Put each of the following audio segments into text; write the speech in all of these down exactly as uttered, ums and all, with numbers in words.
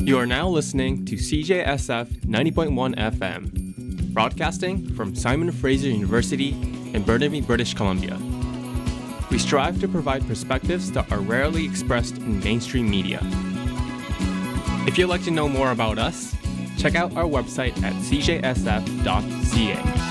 You are now listening to C J S F ninety point one F M, broadcasting from Simon Fraser University in Burnaby, British Columbia. We strive to provide perspectives that are rarely expressed in mainstream media. If you'd like to know more about us, check out our website at c j s f dot c a.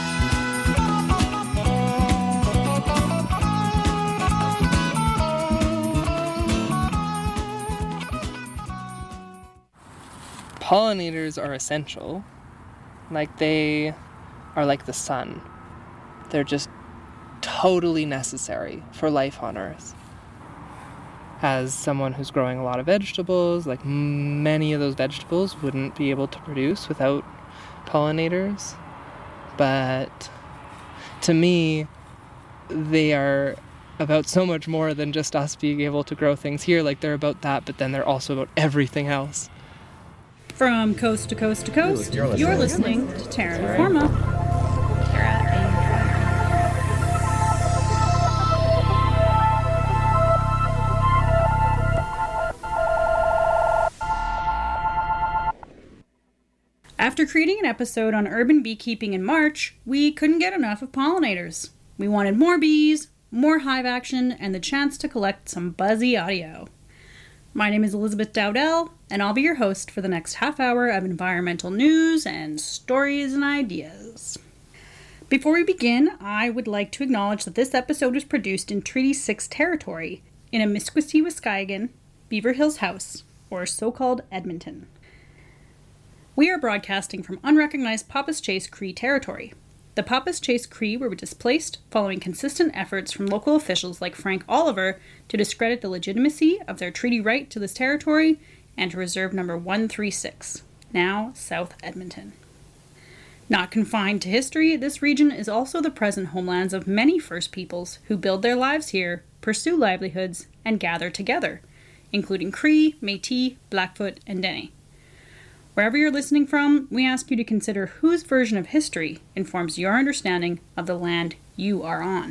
Pollinators are essential. Like, they are like the sun. They're just totally necessary for life on Earth. As someone who's growing a lot of vegetables, like many of those vegetables wouldn't be able to produce without pollinators. But to me, they are about so much more than just us being able to grow things here. Like, they're about that, but then they're also about everything else. From coast to coast to coast, you're listening, you're listening to Terra Informa. Terra Informa. After creating an episode on urban beekeeping in March, we couldn't get enough of pollinators. We wanted more bees, more hive action, and the chance to collect some buzzy audio. My name is Elizabeth Dowdell, and I'll be your host for the next half hour of environmental news and stories and ideas. Before we begin, I would like to acknowledge that this episode was produced in Treaty six territory, in Amiskwaciy-Waskahigan, Beaver Hills House, or so-called Edmonton. We are broadcasting from unrecognized Papas-Chase Cree territory. The Papas-Chase Cree were displaced following consistent efforts from local officials like Frank Oliver to discredit the legitimacy of their treaty right to this territory and to reserve number one thirty-six, now South Edmonton. Not confined to history, this region is also the present homelands of many First Peoples who build their lives here, pursue livelihoods, and gather together, including Cree, Métis, Blackfoot, and Dene. Wherever you're listening from, we ask you to consider whose version of history informs your understanding of the land you are on.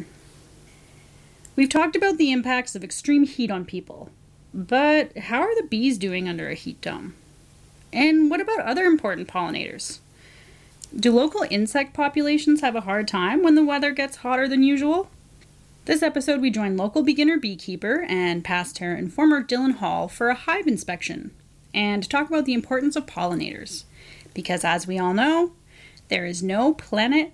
We've talked about the impacts of extreme heat on people, but how are the bees doing under a heat dome? And what about other important pollinators? Do local insect populations have a hard time when the weather gets hotter than usual? This episode we join local beginner beekeeper and past Terra Informer Dylan Hall for a hive inspection, and to talk about the importance of pollinators. Because as we all know, there is no planet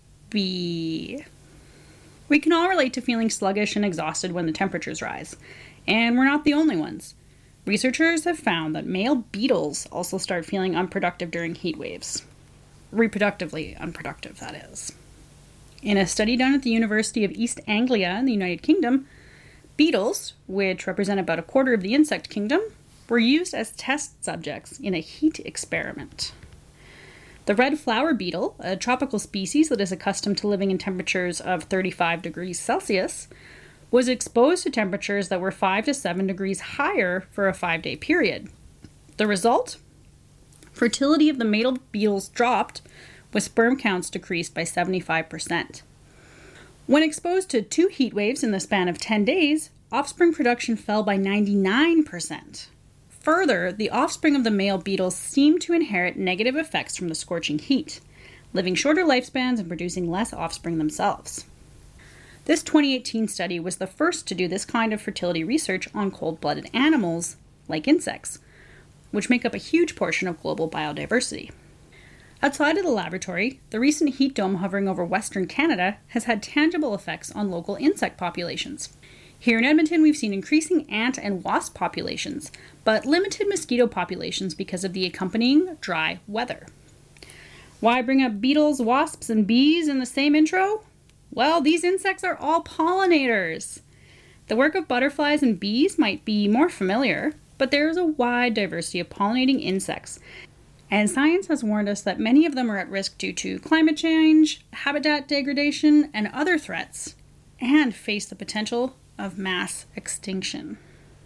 B. We can all relate to feeling sluggish and exhausted when the temperatures rise, and we're not the only ones. Researchers have found that male beetles also start feeling unproductive during heat waves. Reproductively unproductive, that is. In a study done at the University of East Anglia in the United Kingdom, beetles, which represent about a quarter of the insect kingdom, were used as test subjects in a heat experiment. The red flower beetle, a tropical species that is accustomed to living in temperatures of thirty-five degrees Celsius, was exposed to temperatures that were five to seven degrees higher for a five-day period. The result? Fertility of the male beetles dropped, with sperm counts decreased by seventy-five percent. When exposed to two heat waves in the span of ten days, offspring production fell by ninety-nine percent. Further, the offspring of the male beetles seem to inherit negative effects from the scorching heat, living shorter lifespans and producing less offspring themselves. This twenty eighteen study was the first to do this kind of fertility research on cold-blooded animals, like insects, which make up a huge portion of global biodiversity. Outside of the laboratory, the recent heat dome hovering over Western Canada has had tangible effects on local insect populations. Here in Edmonton, we've seen increasing ant and wasp populations, but limited mosquito populations because of the accompanying dry weather. Why bring up beetles, wasps, and bees in the same intro? Well, these insects are all pollinators. The work of butterflies and bees might be more familiar, but there is a wide diversity of pollinating insects, and science has warned us that many of them are at risk due to climate change, habitat degradation, and other threats, and face the potential of mass extinction.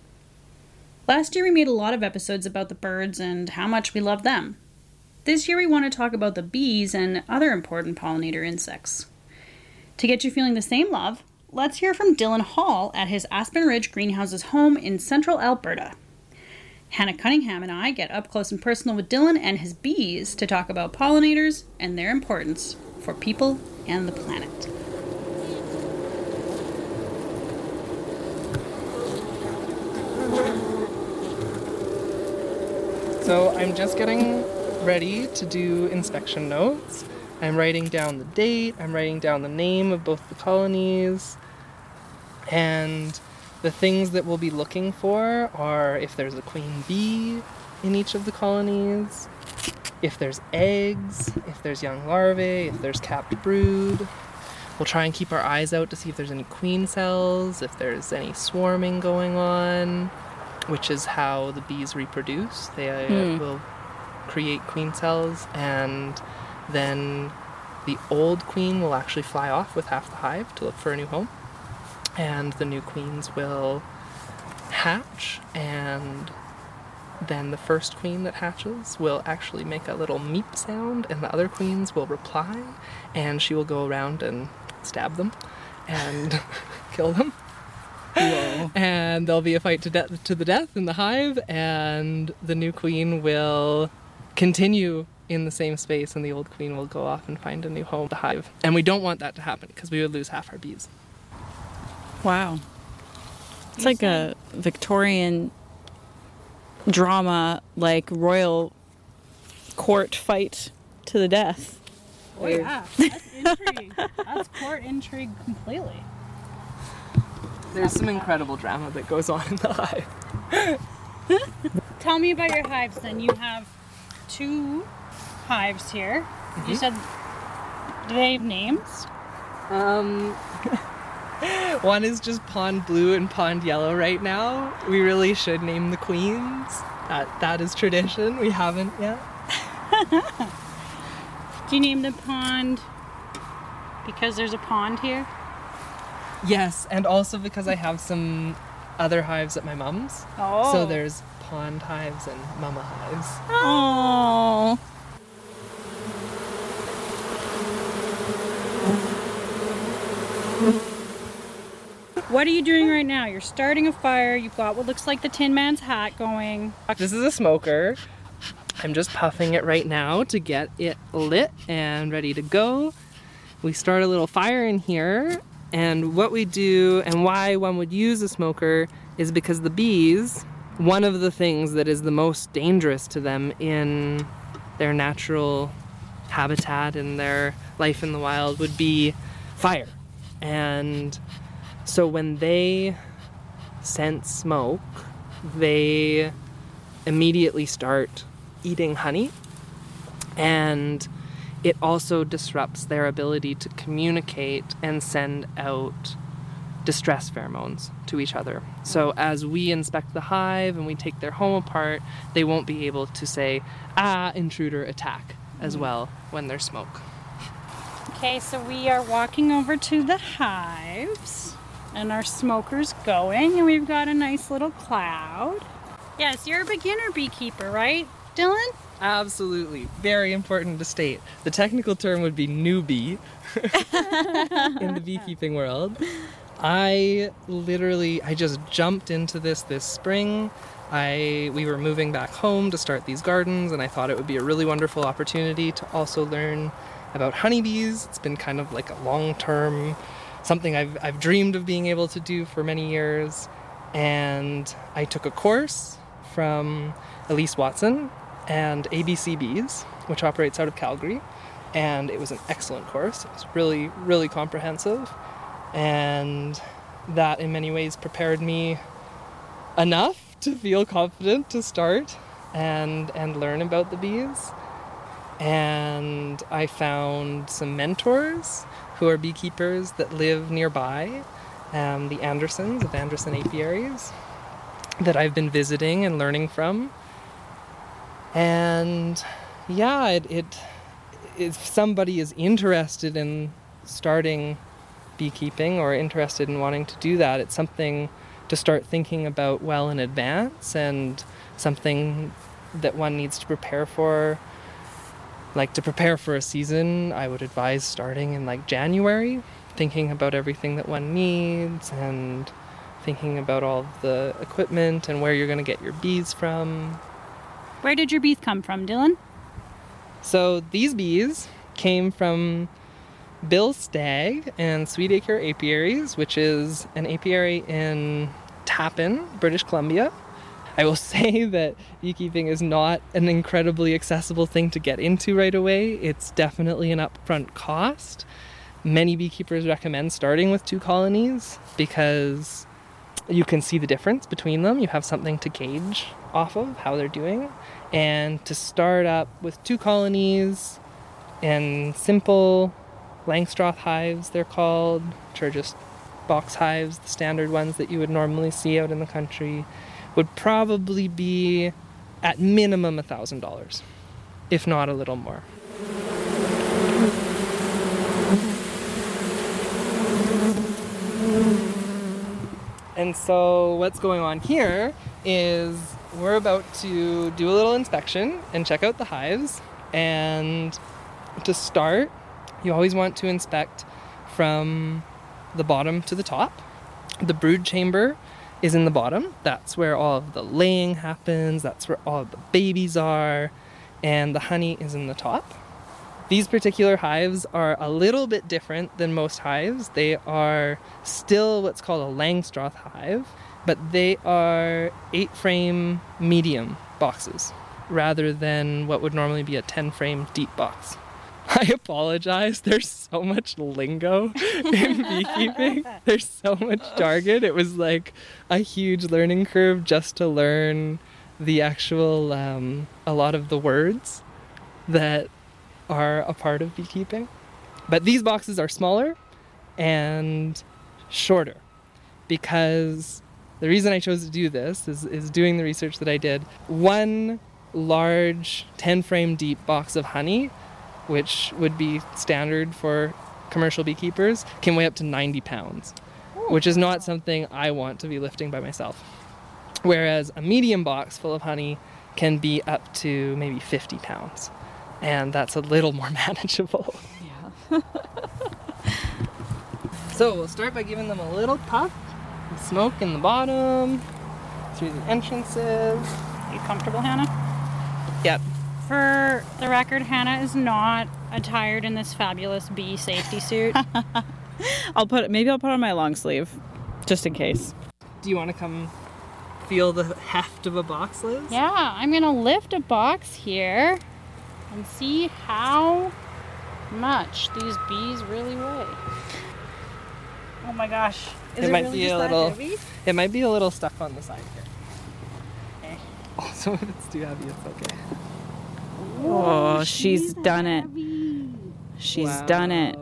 Last year we made a lot of episodes about the birds and how much we love them. This year we want to talk about the bees and other important pollinator insects. To get you feeling the same love, let's hear from Dylan Hall at his Aspen Ridge Greenhouse's home in central Alberta. Hannah Cunningham and I get up close and personal with Dylan and his bees to talk about pollinators and their importance for people and the planet. So I'm just getting ready to do inspection notes. I'm writing down the date, I'm writing down the name of both the colonies, and the things that we'll be looking for are if there's a queen bee in each of the colonies, if there's eggs, if there's young larvae, if there's capped brood. We'll try and keep our eyes out to see if there's any queen cells, if there's any swarming going on, which is how the bees reproduce. They uh, mm. will create queen cells, and then the old queen will actually fly off with half the hive to look for a new home. And the new queens will hatch, and then the first queen that hatches will actually make a little meep sound, and the other queens will reply, and she will go around and stab them and kill them. Whoa. And there'll be a fight to, de- to the death in the hive, and the new queen will continue in the same space, and the old queen will go off and find a new home, the hive. And we don't want that to happen because we would lose half our bees. Wow. It's like a Victorian drama, like royal court fight to the death. Oh yeah, that's intrigue. That's court intrigue completely. There's some incredible drama that goes on in the hive. Tell me about your hives then. You have two hives here. Mm-hmm. You said, do they have names? Um, one is just Pond Blue and Pond Yellow right now. We really should name the queens. That that is tradition. We haven't yet. Do you name the pond because there's a pond here? Yes, and also because I have some other hives at my mom's. Oh. So there's pond hives and mama hives. Oh. What are you doing right now? You're starting a fire. You've got what looks like the Tin Man's hat going. This is a smoker. I'm just puffing it right now to get it lit and ready to go. We start a little fire in here, and what we do and why one would use a smoker is because the bees, one of the things that is the most dangerous to them in their natural habitat and their life in the wild would be fire. And so when they sense smoke, they immediately start eating honey, and it also disrupts their ability to communicate and send out distress pheromones to each other. So as we inspect the hive and we take their home apart, they won't be able to say, ah, intruder, attack, as well when there's smoke. Okay, so we are walking over to the hives, and our smoker's going, and we've got a nice little cloud. Yes, you're a beginner beekeeper, right, Dylan? Absolutely. Very important to state. The technical term would be newbie in the beekeeping world. I literally, I just jumped into this this spring. I we were moving back home to start these gardens, and I thought it would be a really wonderful opportunity to also learn about honeybees. It's been kind of like a long-term, something I've, I've dreamed of being able to do for many years. And I took a course from Elise Watson and A B C Bees, which operates out of Calgary. And it was an excellent course. It was really, really comprehensive. And that in many ways prepared me enough to feel confident to start and and learn about the bees. And I found some mentors who are beekeepers that live nearby, um, the Andersons of Anderson Apiaries, that I've been visiting and learning from. And yeah, it, it if somebody is interested in starting beekeeping or interested in wanting to do that, it's something to start thinking about well in advance, and something that one needs to prepare for. Like, to prepare for a season, I would advise starting in like January, thinking about everything that one needs and thinking about all of the equipment and where you're going to get your bees from. Where did your bees come from, Dylan? So these bees came from Bill Stagg and Sweetacre Apiaries, which is an apiary in Tappan, British Columbia. I will say that beekeeping is not an incredibly accessible thing to get into right away. It's definitely an upfront cost. Many beekeepers recommend starting with two colonies because you can see the difference between them. You have something to gauge off of how they're doing. And to start up with two colonies in simple Langstroth hives, they're called, which are just box hives, the standard ones that you would normally see out in the country, would probably be at minimum one thousand dollars, if not a little more. And so what's going on here is we're about to do a little inspection and check out the hives. And to start, you always want to inspect from the bottom to the top. The brood chamber is in the bottom. That's where all of the laying happens. That's where all of the babies are. And the honey is in the top. These particular hives are a little bit different than most hives. They are still what's called a Langstroth hive, but they are eight frame medium boxes rather than what would normally be a ten frame deep box. I apologize. There's so much lingo in beekeeping. There's so much jargon. It was like a huge learning curve just to learn the actual, um, a lot of the words that are a part of beekeeping. But these boxes are smaller and shorter because the reason I chose to do this is, is doing the research that I did. One large ten frame deep box of honey, which would be standard for commercial beekeepers, can weigh up to ninety pounds, which is not something I want to be lifting by myself. Whereas a medium box full of honey can be up to maybe fifty pounds. And that's a little more manageable. Yeah. So we'll start by giving them a little puff. Smoke in the bottom, through the entrances. Are you comfortable, Hannah? Yep. For the record, Hannah is not attired in this fabulous bee safety suit. I'll put maybe I'll put on my long sleeve, just in case. Do you want to come feel the heft of a box, Liz? Yeah, I'm gonna lift a box here and see how much these bees really weigh. Oh my gosh. Is it, it might really be just a that little. heavy? It might be a little stuck on the side here. Okay. Also, if it's too heavy, it's okay. Oh, she's done it. heavy. She's Wow. done it.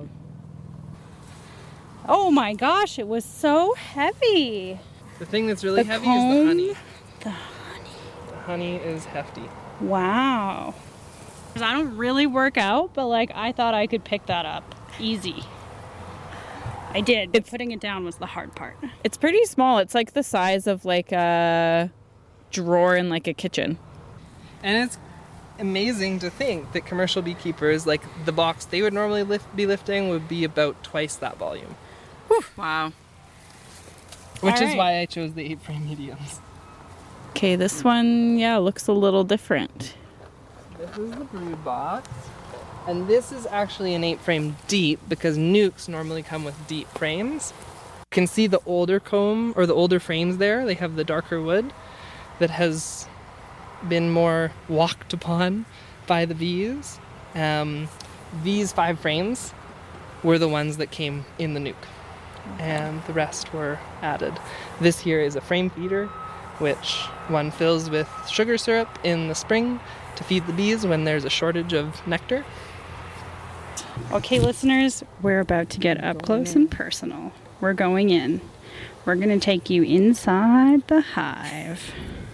Oh my gosh, it was so heavy. The thing that's really The heavy comb, is the honey. The honey. The honey is hefty. Wow. I don't really work out, but like I thought I could pick that up easy. I did, but It's- putting it down was the hard part. It's pretty small. It's like the size of like a drawer in like a kitchen. And it's amazing to think that commercial beekeepers, like the box they would normally lift, be lifting, would be about twice that volume. Wow. Which All is right. why I chose the eight frame mediums. Okay, this one, yeah, looks a little different. This is the brood box. And this is actually an eight frame deep because nukes normally come with deep frames. You can see the older comb or the older frames there. They have the darker wood that has been more walked upon by the bees. Um, these five frames were the ones that came in the nuke. And the rest were added. This here is a frame feeder, which one fills with sugar syrup in the spring to feed the bees when there's a shortage of nectar. Okay, listeners, we're about to get up close and personal. We're going in. We're going to take you inside the hive.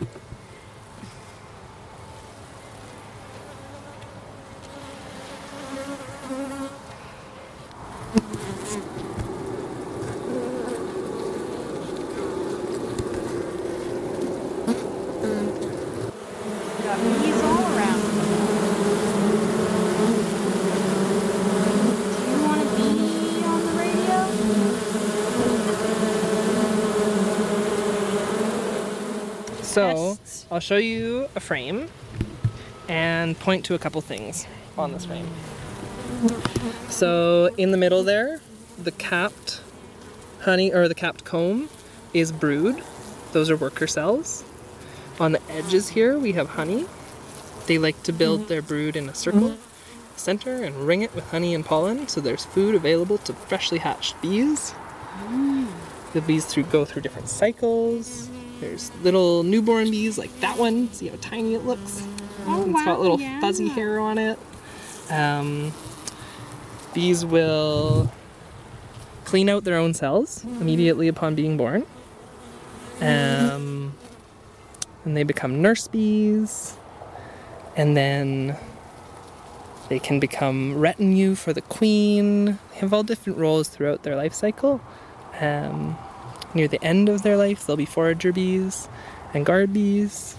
Got bees all around. Do you want to be on the radio? So Tests. I'll show you a frame and point to a couple things on this frame. So in the middle there, the capped honey or the capped comb is brood. Those are worker cells. On the edges here we have honey. They like to build their brood in a circle, center, and ring it with honey and pollen, so there's food available to freshly hatched bees. The bees through go through different cycles. There's little newborn bees like that one. See how tiny it looks? Oh, It's wow, got little yeah. fuzzy hair on it. Um, bees will clean out their own cells immediately upon being born. Um, and they become nurse bees. And then they can become retinue for the queen. They have all different roles throughout their life cycle. Um, near the end of their life, they'll be forager bees and guard bees.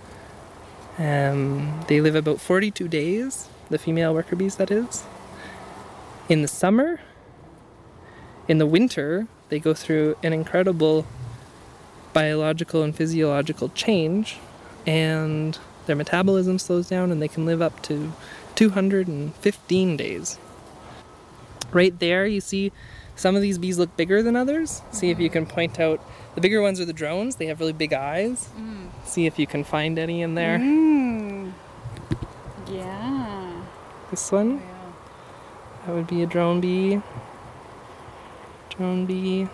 Um, they live about forty-two days, the female worker bees, that is. In the summer, in the winter, they go through an incredible biological and physiological change, and their metabolism slows down and they can live up to two hundred fifteen days. Right there, you see some of these bees look bigger than others. See if you can point out. The bigger ones are the drones. They have really big eyes. Mm. See if you can find any in there. Mm. Yeah. This one, Yeah. that would be a drone bee. Drone bee.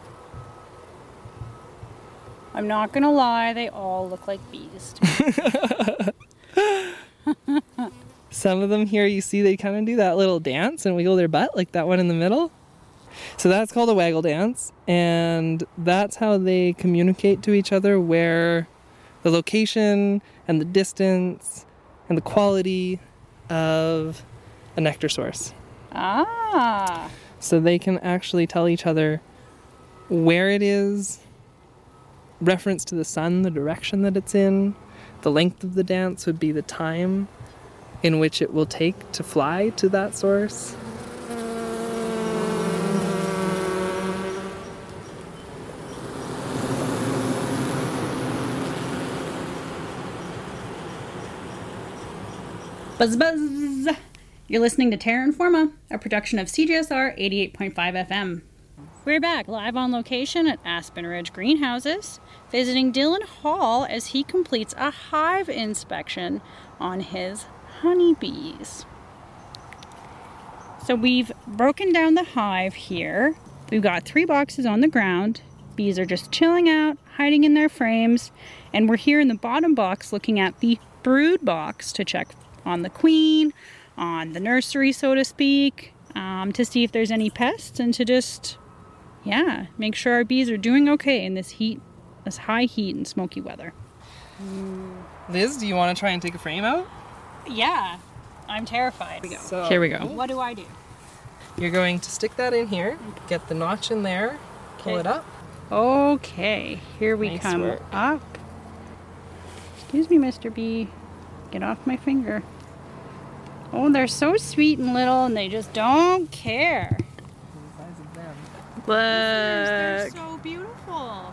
I'm not gonna lie, they all look like bees. to me. Some of them here, you see, they kind of do that little dance and wiggle their butt, like that one in the middle. So that's called a waggle dance, and that's how they communicate to each other where the location and the distance and the quality of a nectar source. Ah. So they can actually tell each other where it is, reference to the sun, the direction that it's in. The length of the dance would be the time in which it will take to fly to that source. Buzz buzz! You're listening to Terra Informa, a production of C J S R eighty-eight point five F M. We're back live on location at Aspen Ridge Greenhouses, visiting Dylan Hall as he completes a hive inspection on his honeybees. So we've broken down the hive here. We've got three boxes on the ground. Bees are just chilling out, hiding in their frames, and we're here in the bottom box looking at the brood box to check on the queen, on the nursery, so to speak, um, to see if there's any pests and to just, yeah, make sure our bees are doing okay in this heat, this high heat and smoky weather. Liz, do you want to try and take a frame out? Yeah, I'm terrified. Here we go. So Here we go. What do I do? You're going to stick that in here, get the notch in there, pull Okay. it up. Okay, here we Nice come work. up. Excuse me, Mister Bee. Get off my finger. Oh, they're so sweet and little, and they just don't care. The size of them. They're Look. so beautiful.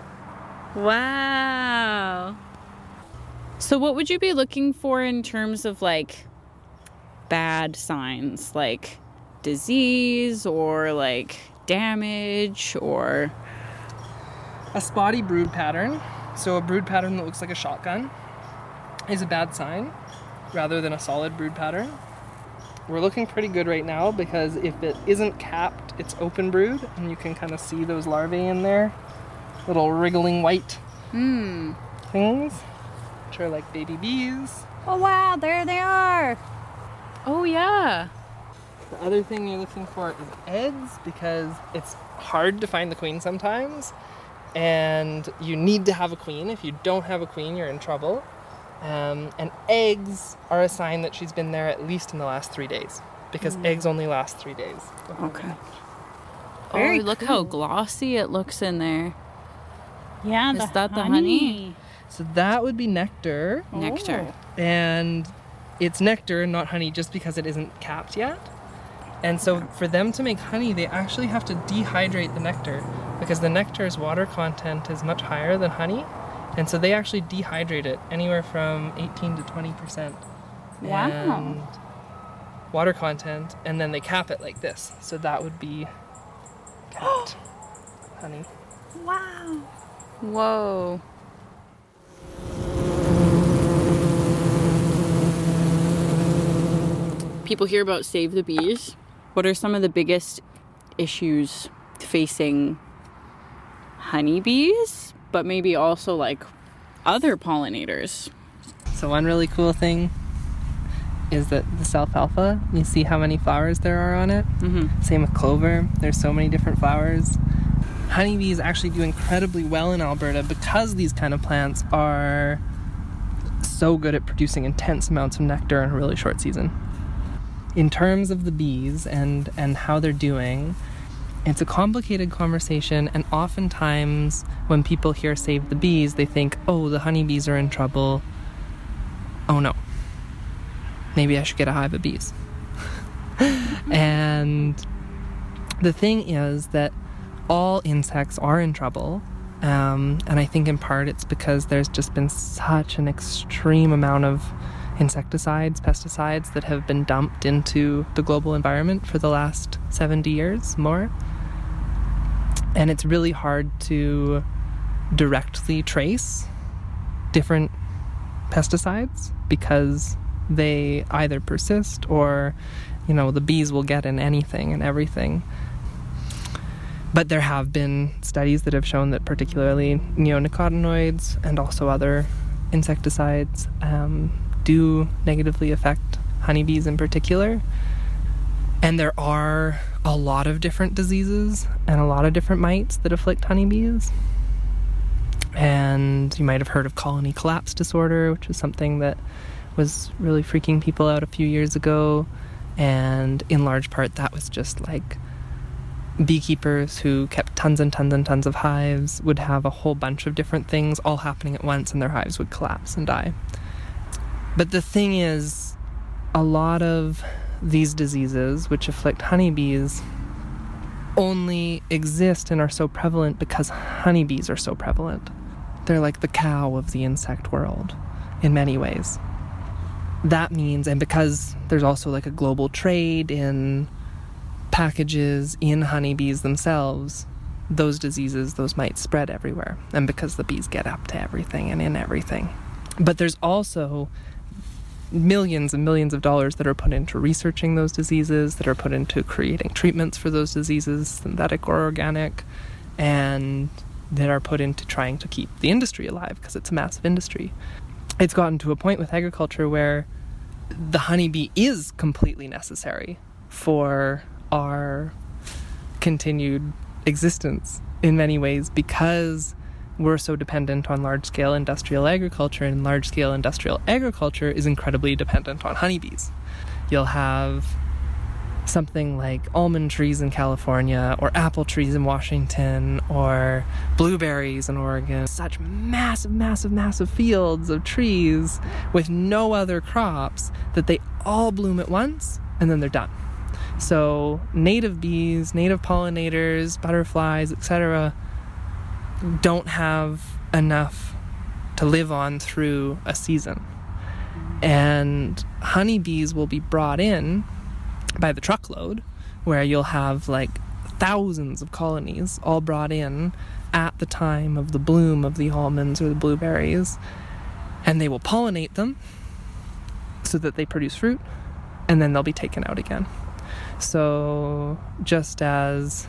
Wow. So what would you be looking for in terms of like bad signs, like disease or like damage or A spotty brood pattern, so a brood pattern that looks like a shotgun, is a bad sign rather than a solid brood pattern. We're looking pretty good right now because if it isn't capped, it's open brood, and you can kind of see those larvae in there, little wriggling white Hmm. things, which are like baby bees. Oh wow, there they are. Oh yeah. The other thing you're looking for is eggs, because it's hard to find the queen sometimes, and you need to have a queen. If you don't have a queen, you're in trouble. Um, and eggs are a sign that she's been there at least in the last three days, because eggs only last three days. Okay. Very oh, look how cool. glossy it looks in there. Yeah, Is the that the honey? So that would be nectar, Nectar. Oh. and it's nectar, not honey, just because it isn't capped yet. And so for them to make honey, they actually have to dehydrate the nectar, because the nectar's water content is much higher than honey, And so they actually dehydrate it anywhere from eighteen to twenty percent. Wow. And water content, and then they cap it like this. So that would be capped honey. Wow. Whoa. People hear about Save the Bees. What are some of the biggest issues facing honeybees, but maybe also like other pollinators? So one really cool thing is that this alfalfa, you see how many flowers there are on it? Mm-hmm. Same with clover. There's so many different flowers. Honeybees actually do incredibly well in Alberta because these kind of plants are so good at producing intense amounts of nectar in a really short season. In terms of the bees and, and how they're doing, it's a complicated conversation, and oftentimes when people hear Save the Bees, they think, oh, the honeybees are in trouble. Oh no. Maybe I should get a hive of bees. And the thing is that all insects are in trouble. Um, and I think in part it's because there's just been such an extreme amount of insecticides, pesticides that have been dumped into the global environment for the last seventy years more. And it's really hard to directly trace different pesticides because they either persist or, you know, the bees will get in anything and everything. But there have been studies that have shown that particularly neonicotinoids and also other insecticides um, do negatively affect honeybees in particular. And there are a lot of different diseases and a lot of different mites that afflict honeybees. And you might have heard of colony collapse disorder, which is something that was really freaking people out a few years ago. And in large part, that was just like beekeepers who kept tons and tons and tons of hives would have a whole bunch of different things all happening at once, and their hives would collapse and die. But the thing is, a lot of these diseases which afflict honeybees only exist and are so prevalent because honeybees are so prevalent. They're like the cow of the insect world in many ways. That means, and because there's also like a global trade in packages in honeybees themselves, those diseases, those might spread everywhere. And because the bees get up to everything and in everything. But there's also millions and millions of dollars that are put into researching those diseases, that are put into creating treatments for those diseases, synthetic or organic, and that are put into trying to keep the industry alive because it's a massive industry. It's gotten to a point with agriculture where the honeybee is completely necessary for our continued existence in many ways because we're so dependent on large-scale industrial agriculture, and large-scale industrial agriculture is incredibly dependent on honeybees. You'll have something like almond trees in California or apple trees in Washington or blueberries in Oregon. Such massive, massive, massive fields of trees with no other crops that they all bloom at once and then they're done. So native bees, native pollinators, butterflies, et cetera don't have enough to live on through a season. And honeybees will be brought in by the truckload, where you'll have like thousands of colonies all brought in at the time of the bloom of the almonds or the blueberries, and they will pollinate them so that they produce fruit, and then they'll be taken out again. So just as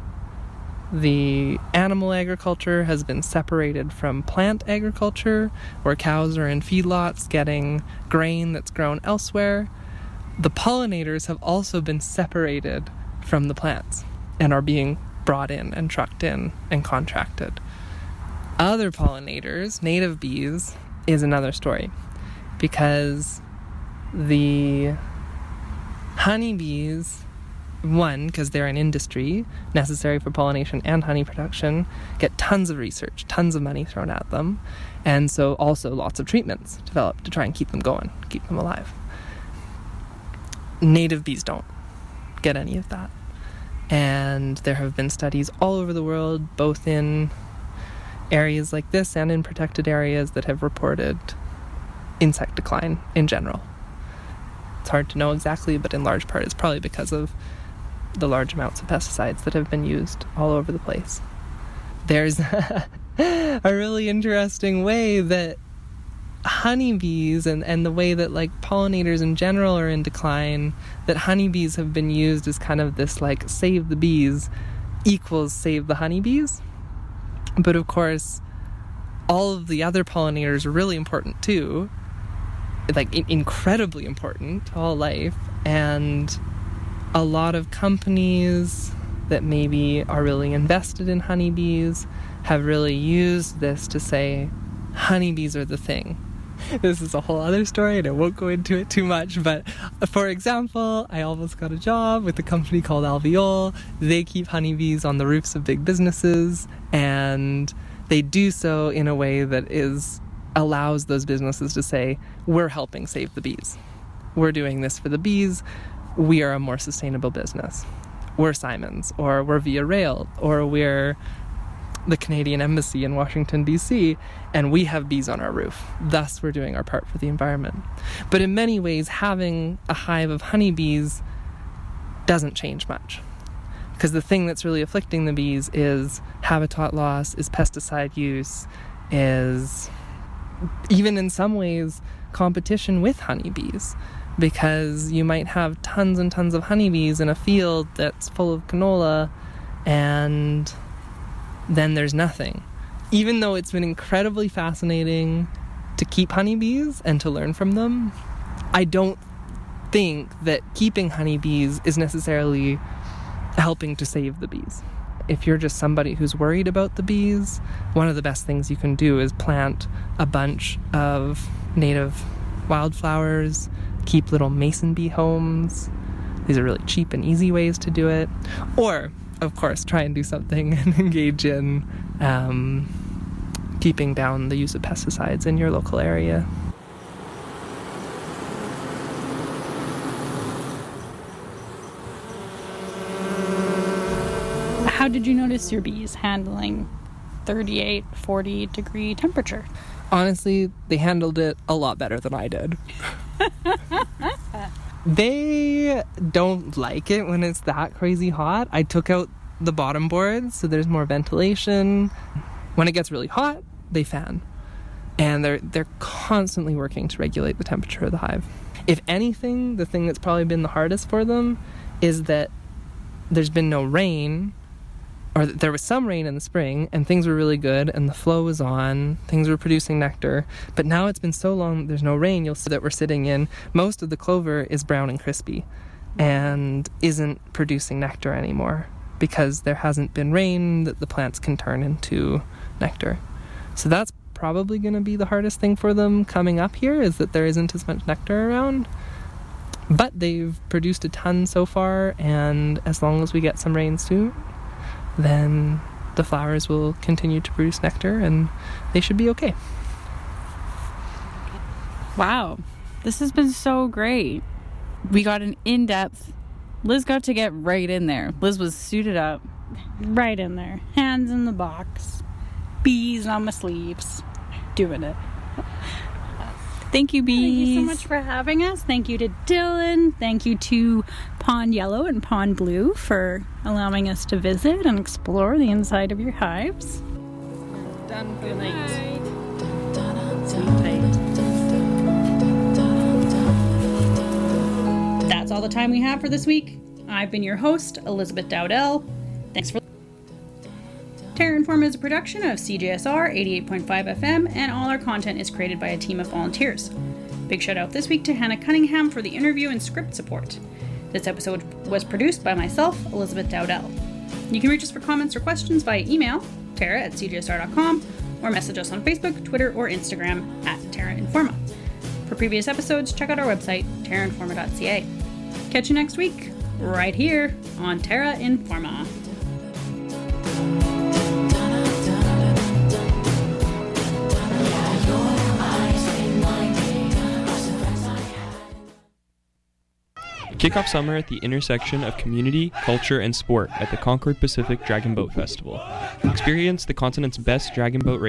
the animal agriculture has been separated from plant agriculture, where cows are in feedlots getting grain that's grown elsewhere, the pollinators have also been separated from the plants and are being brought in and trucked in and contracted. Other pollinators, native bees, is another story, because the honeybees, one, because they're an industry necessary for pollination and honey production, get tons of research, tons of money thrown at them, and so also lots of treatments developed to try and keep them going, keep them alive. Native bees don't get any of that. And there have been studies all over the world, both in areas like this and in protected areas that have reported insect decline in general. It's hard to know exactly, but in large part it's probably because of the large amounts of pesticides that have been used all over the place. There's a really interesting way that honeybees and, and the way that like pollinators in general are in decline, that honeybees have been used as kind of this like save the bees equals save the honeybees. But of course, all of the other pollinators are really important too, like in- incredibly important to all life. And a lot of companies that maybe are really invested in honeybees have really used this to say honeybees are the thing. This is a whole other story and I won't go into it too much, but for example, I almost got a job with a company called Alveole. They keep honeybees on the roofs of big businesses, and they do so in a way that is allows those businesses to say, we're helping save the bees. We're doing this for the bees. We are a more sustainable business. We're Simons, or we're Via Rail, or we're the Canadian Embassy in Washington, D C, and we have bees on our roof. Thus, we're doing our part for the environment. But in many ways, having a hive of honeybees doesn't change much. Because the thing that's really afflicting the bees is habitat loss, is pesticide use, is even in some ways competition with honeybees. Because you might have tons and tons of honeybees in a field that's full of canola, and then there's nothing. Even though it's been incredibly fascinating to keep honeybees and to learn from them, I don't think that keeping honeybees is necessarily helping to save the bees. If you're just somebody who's worried about the bees, one of the best things you can do is plant a bunch of native wildflowers, keep little mason bee homes. These are really cheap and easy ways to do it. Or, of course, try and do something and engage in um, keeping down the use of pesticides in your local area. How did you notice your bees handling thirty-eight, forty degree temperature? Honestly, they handled it a lot better than I did. They don't like it when it's that crazy hot. I took out the bottom boards so there's more ventilation. When it gets really hot, they fan. And they're they're constantly working to regulate the temperature of the hive. If anything, the thing that's probably been the hardest for them is that there's been no rain, or there was some rain in the spring and things were really good and the flow was on, things were producing nectar, but now it's been so long that there's no rain. You'll see that we're sitting in, most of the clover is brown and crispy and isn't producing nectar anymore because there hasn't been rain that the plants can turn into nectar. So that's probably going to be the hardest thing for them coming up here, is that there isn't as much nectar around. But they've produced a ton so far, and as long as we get some rain soon, then the flowers will continue to produce nectar and they should be okay. Wow, this has been so great. We got an in-depth, Liz got to get right in there. Liz was suited up. Right in there. Hands in the box. Bees on my sleeves. Doing it. Thank you, bees. Thank you so much for having us. Thank you to Dylan. Thank you to Pond Yellow and Pond Blue for allowing us to visit and explore the inside of your hives. Done for the night. That's all the time we have for this week. I've been your host, Elizabeth Dowdell. Thanks for Terra Informa is a production of C J S R eighty-eight point five F M, and all our content is created by a team of volunteers. Big shout out this week to Hannah Cunningham for the interview and script support. This episode was produced by myself, Elizabeth Dowdell. You can reach us for comments or questions via email, Terra at C J S R dot com, or message us on Facebook, Twitter, or Instagram at Terra Informa. For previous episodes, check out our website, terra informa dot c a. Catch you next week, right here on Terra Informa. Kick off summer at the intersection of community, culture, and sport at the Concord Pacific Dragon Boat Festival. Experience the continent's best dragon boat racing